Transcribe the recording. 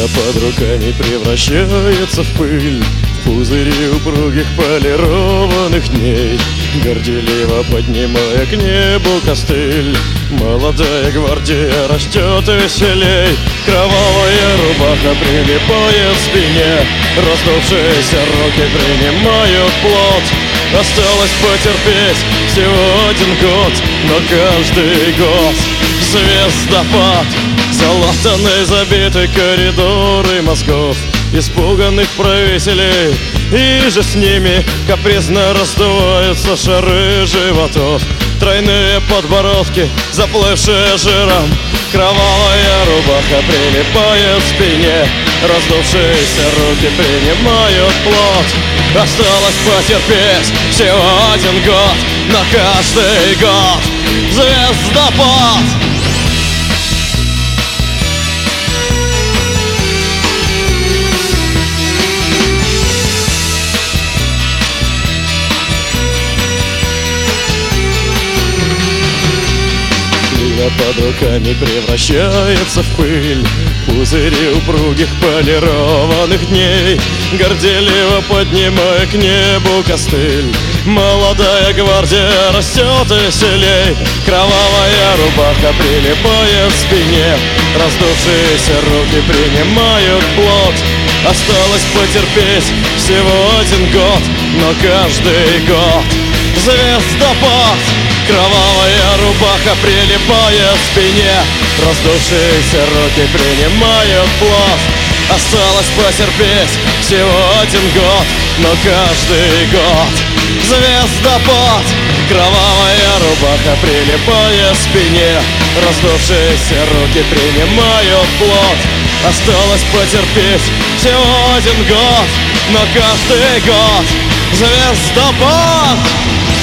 Глина под руками превращается в пыль, в пузыри упругих полированных дней. Горделиво поднимая к небу костыль, молодая гвардия растет веселей. Кровавая рубаха прилипает к спине, раздувшиеся руки принимают плод. Осталось потерпеть всего один год, но каждый год звездопад. Залатанные, забиты коридоры мозгов испуганных правителей, и же с ними капризно раздуваются шары животов. Тройные подбородки, заплывшие жиром, кровавая рубаха прилипает к спине, раздувшиеся руки принимают плод. Осталось потерпеть всего один год, но каждый год звездопад. Под руками превращается в пыль, пузыри упругих полированных дней. Горделиво поднимая к небу костыль, молодая гвардия растет веселей. Кровавая рубаха прилипает к спине, раздувшиеся руки принимают плод. Осталось потерпеть всего один год, но каждый год звездопад. Кровавая рубаха прилипает к спине, раздувшиеся руки принимают плод. Осталось потерпеть всего один год, но каждый год звездопад. Кровавая рубаха прилипает к спине, раздувшиеся руки принимают плод. Осталось потерпеть всего один год, но каждый год звездопад.